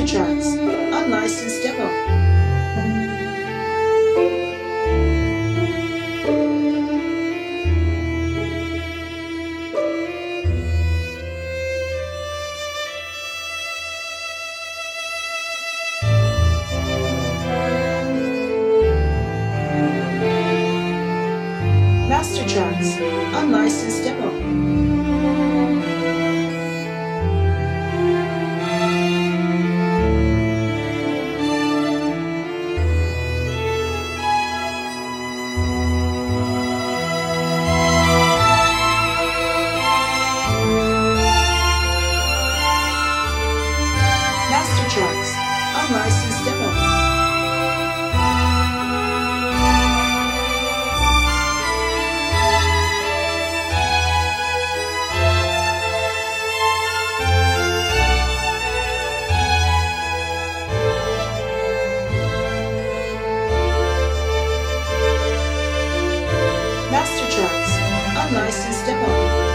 Master Tracks, unlicensed demo. Master Tracks, unlicensed demo. Master Tracks, unlicensed demo. Master Tracks, unlicensed demo.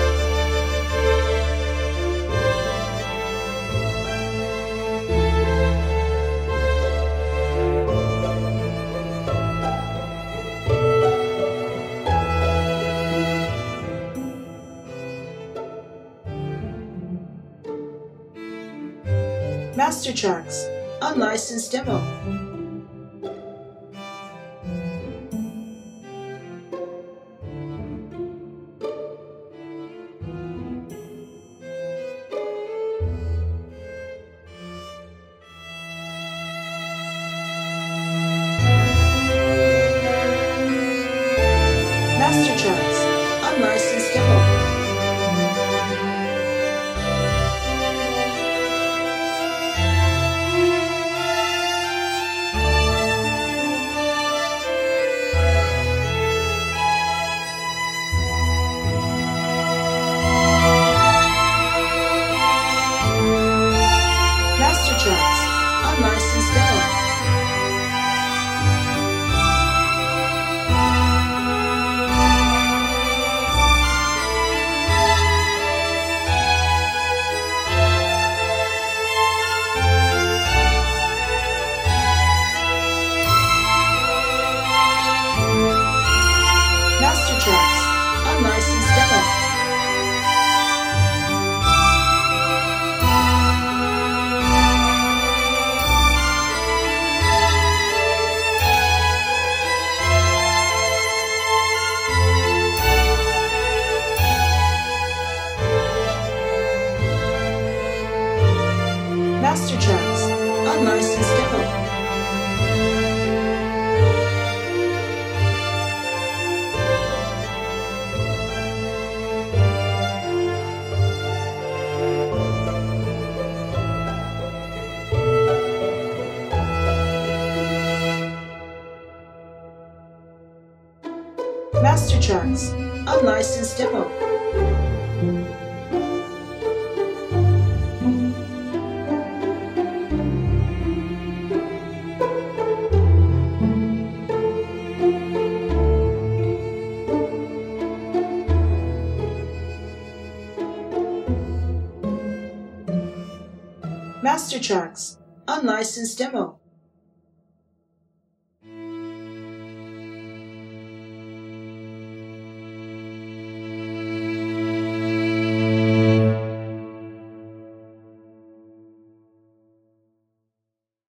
Master Tracks, unlicensed demo. Master Tracks, unlicensed demo. Master Tracks, unlicensed demo. Master Tracks, unlicensed demo. Master Tracks, unlicensed demo. Master Tracks, unlicensed demo. Master Tracks, unlicensed demo.